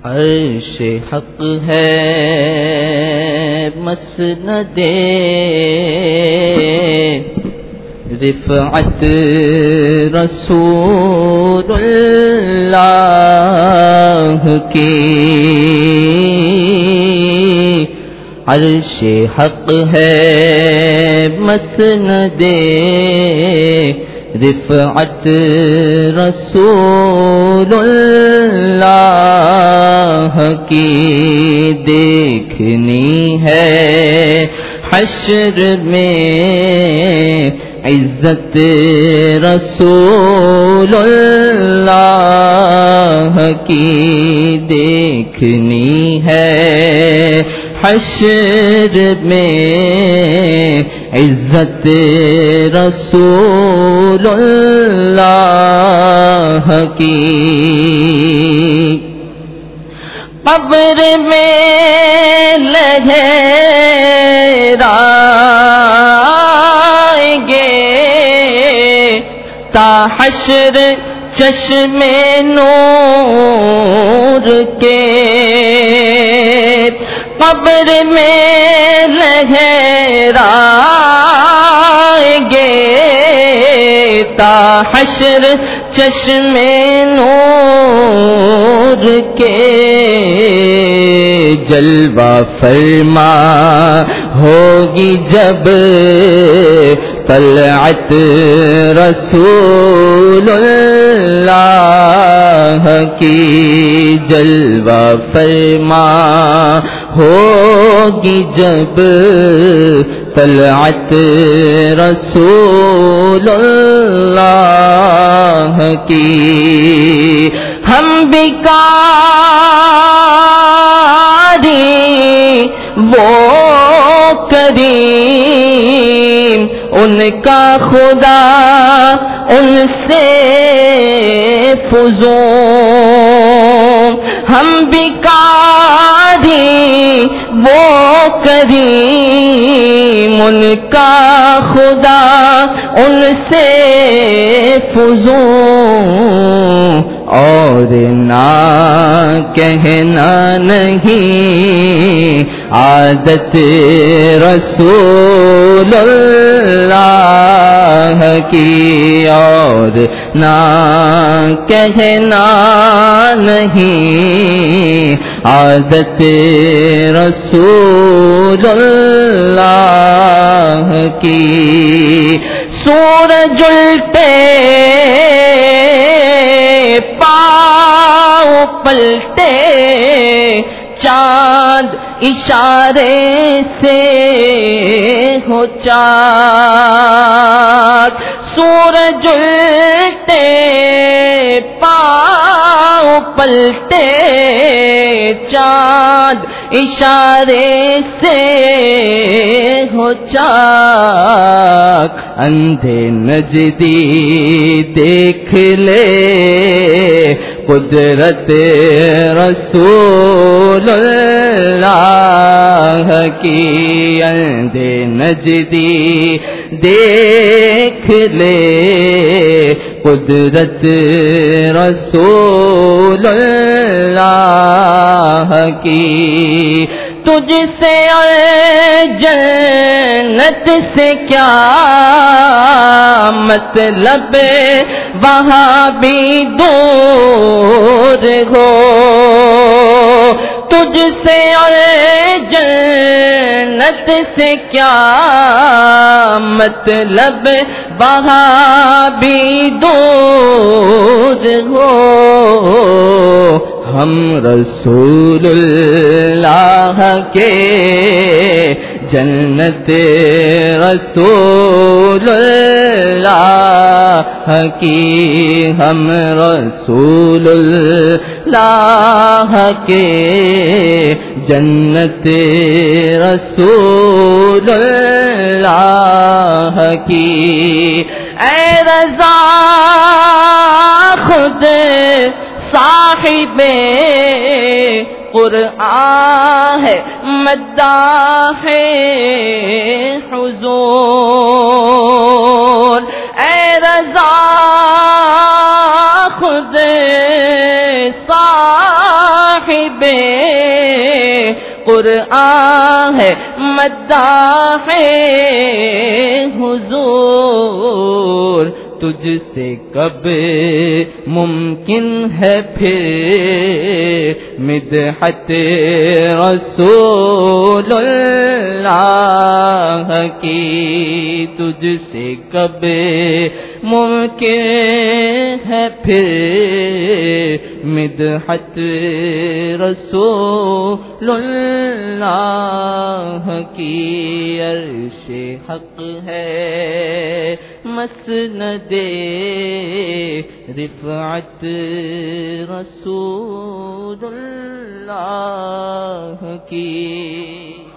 عرش حق ہے مسند رفعت رسول اللہ کی، عرش حق ہے مسند رفعت رسول اللہ کی، دیکھنی ہے حشر میں عزت رسول اللہ کی، دیکھنی ہے حشر میں عزت رسول اللہ کی، قبر میں لہرائیں گے تا حشر چشم نور کے، قبر میں لہرائیں گے تا حشر چشم نور کے، جلوہ فرما ہوگی جب طلعت رسول اللہ کی، جلوہ فرما ہوگی جب طلعت رسول اللہ کی، ہم بیکاری وہ کریم ان کا خدا ان سے فزون، ہم بیکاری وہ کریم ان کا خدا ان سے فزون، اور نہ کہنا نہیں عادت رسول اللہ کی، اور نہ کہنا نہیں عادت رسول اللہ کی، سورج الٹے پاؤں پلٹے چاند اشارے سے ہو چاک، سورج الٹے پاؤں پلٹے چاند اشارے سے ہو چاک، اندھے نجدی دیکھ لے قدرت رسول اللہ کی، اندھے نجدی دیکھ لے قدرت رسول اللہ کی، تجھ سے جنت سے کیا مطلب وہاں بھی دور ہو، تجھ سے جنت سے کیا مطلب وہاں بھی دور ہو، ہم رسول اللہ کے جنت رسول اللہ کی، ہم رسول اللہ کے جنت رسول اللہ کی، اے رضا خود صاحب قرآن ہے مداح حضور، اے رضا خود صاحب صاحب قرآن ہے مداح حضور، تجھ سے کب ممکن ہے پھر مدحت رسول اللہ کی، تجھ سے کب ممکن ہے پھر مدحت رسول اللہ کی۔ عرش حق ہے مسند رفعت رسول اللہ کی۔